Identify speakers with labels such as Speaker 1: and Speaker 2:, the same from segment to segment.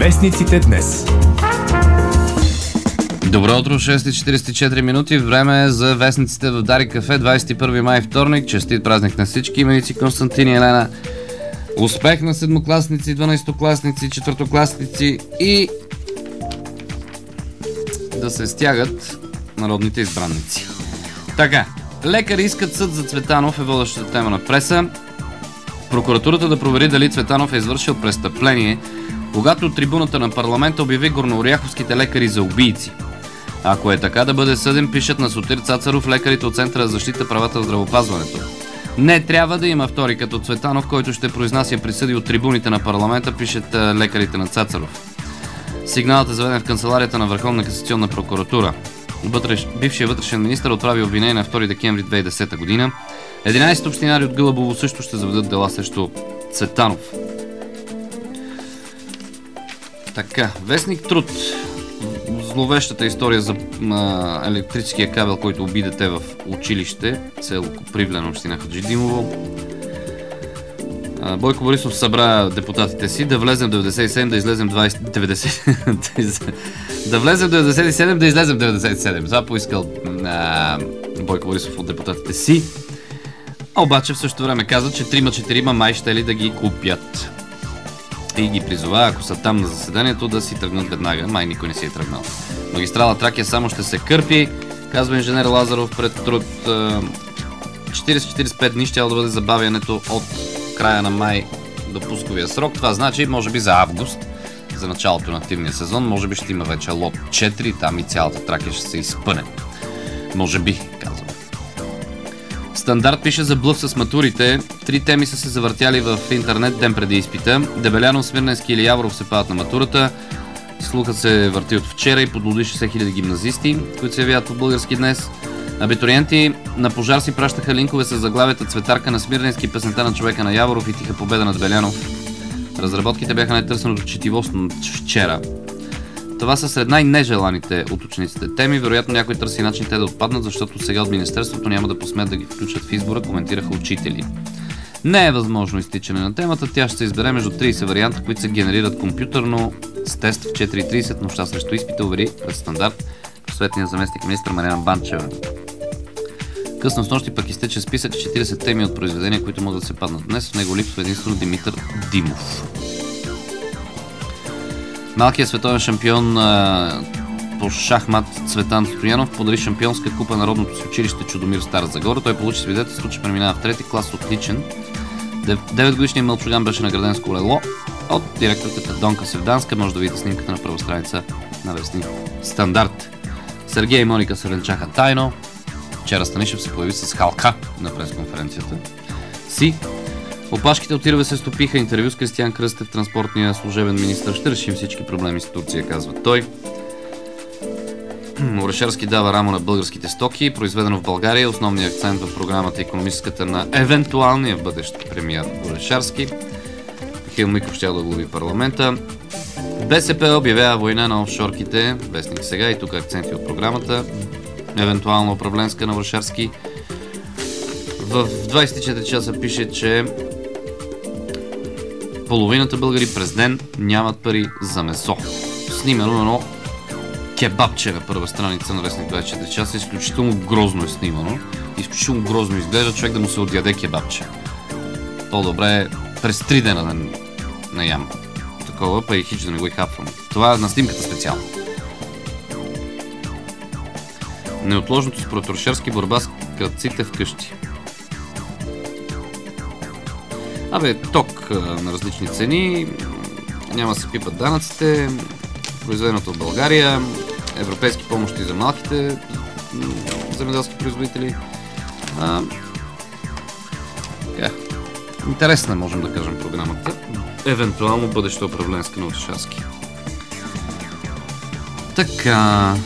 Speaker 1: Вестниците днес.
Speaker 2: Добро утро, 6:44 минути. Време е за вестниците в Дарик кафе, 21 май, вторник. Честит празник на всички именици, Константин и Елена. Успех на седмокласници, 12-класници, четвъртокласници и да се стягат народните избранници. Така, лекари искат съд за Цветанов е водещата тема на преса. Прокуратурата да провери дали Цветанов е извършил престъпление, когато от трибуната на парламента обяви горнооряховските лекари за убийци. Ако е така, да бъде съден, пишат на Сотир Цацаров лекарите от Центъра за защита правата в здравеопазването. Не трябва да има втори като Цветанов, който ще произнася присъди от трибуните на парламента, пишат лекарите на Цацаров. Сигналът е заведен в канцеларията на Върховна касационна прокуратура. Бившият вътрешен министър отправи обвинение на 2 декември 2010 година. 11 общинари от Гълъбово също ще заведат дела срещу Цветанов. Така, вестник Труд. Зловещата история за електрическия кабел, който уби дете в училище, село Копривлен, община Хаджидимово. Бойко Борисов събра депутатите си да влезем 97, да излезем 90... да влезем 97, да излезем 97. Това поискал Бойко Борисов от депутатите си. Обаче в същото време каза, че 3-4 май ще ли да ги купят. И ги призова, ако са там на заседанието, да си тръгнат веднага. Май никой не си е тръгнал. Магистрала Тракия само ще се кърпи, казва инженер Лазаров пред Труд. 40-45 дни ще да бъде забавянето от края на май до пусковия срок. Това значи, може би за август, за началото на активния сезон, може би ще има вече лот 4, там и цялата Тракия ще се изпъне. Може би, казвам. Стандарт пише за блъв с матурите. 3 теми са се завъртяли в интернет ден преди изпита. Дебелянов, Смирненски или Яворов се падат на матурата. Слухът се върти от вчера и подлоди 60 000 гимназисти, които се явяват от Български днес. Абитуриенти на пожар си пращаха линкове с заглавията "Цветарка на Смирненски", "Песента на човека на Яворов" и "Тиха победа на Дебелянов". Разработките бяха най-търсеното четивост вчера. Това са сред най-нежеланите от учениците теми. Вероятно някой търси начин те да отпаднат, защото сега от Министерството няма да посмеят да ги включат в избора, коментираха учители. Не е възможно изтичане на темата. Тя ще се избере между 30 варианта, които се генерират компютърно с тест в 4:30 нощта срещу изпита, увери пред Стандарт просветният заместник министър Мариана Банчева. Късно с нощи пък изтече списък с 40 теми от произведения, които могат да се паднат днес. В него липсва единствено Димитър Димов. Малкият световен шампион по шахмат Цветан Стоянов подари шампионска купа Народното си училище Чудомир в Стара Загора. Той получи свидетелство, че преминава в трети клас отличен. 9-годишният мълчуган беше награден с колело от директорката Донка Севданска. Може да видите снимката на първа страница на вестник Стандарт. Сергей и Моника се венчаха тайно. Вчера Станишев се появи с халка на пресконференцията си. Опашките от Ирве се стопиха. Интервю с Кристиян Кръстев, транспортния служебен министър. Ще решим всички проблеми с Турция, казва той. Орешарски дава рамо на българските стоки, произведено в България. Основният акцент в програмата икономическата на евентуалния бъдещ премиер Орешарски. Михаил Миков ще да глави парламента. БСП обявява война на офшорките. Вестник сега и тук акценти от програмата. Евентуално управленска на Орешарски. В 24 часа пише, че половината българи през ден нямат пари за месо. Снимано едно кебабче на първа страница на вестник 24 часа. Изключително грозно е снимано. Изключително грозно изглежда човек да му се отяде кебабче. По-добре е през 3 дена да не ям такова, па и хич да не го и хапвам. Това е на снимката специално. Неотложното според Орешарски борба с крадците вкъщи. Ток на различни цени, няма да се пипат данъците, произведеното в България, европейски помощи за малките земеделски производители. Интересна, можем да кажем, програмата. Евентуално бъдеща управленска на Орешарски. Така.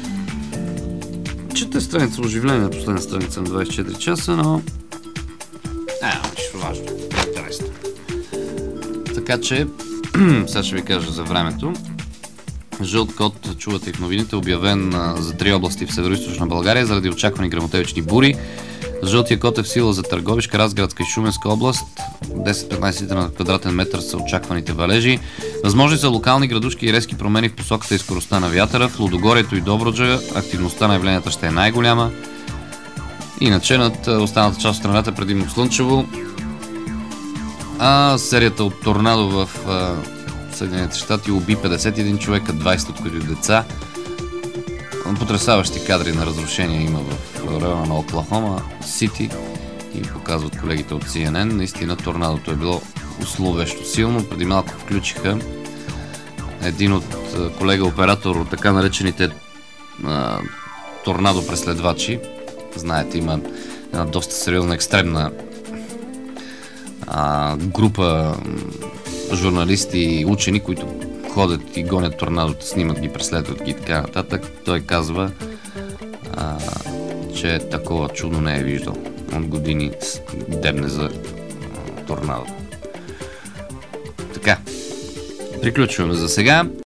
Speaker 2: Чета страница оживление, последна страница на 24 часа, но нищо важно. Интересно. Така че, сега ще ви кажа за времето. Жълт код, чувате в новините, обявен за 3 области в североизточна България заради очаквани гръмотевични бури. Жълтия код е в сила за Търговишка, Разградска и Шуменска област. 10-15 литра на квадратен метър са очакваните валежи. Възможни са локални градушки и резки промени в посоката и скоростта на вятъра. В Лудогорието и Добруджа активността на явленията ще е най-голяма. Иначе над останалата част от страната предимно слънчево. А серията от торнадо в Съединените щати уби 51 човека, 20 от които деца. Потресаващи кадри на разрушения има в района на Оклахома Сити и показват колегите от CNN. Наистина торнадото е било зловещо силно. Преди малко включиха един от колега оператор от така наречените торнадо преследвачи. Знаете, има една доста сериозна екстремна група журналисти и учени, които ходят и гонят торнадото, снимат ги, преследват ги и така нататък. Той казва, че такова чудо не е виждал. От години дебне за торнадо. Така, приключваме за сега.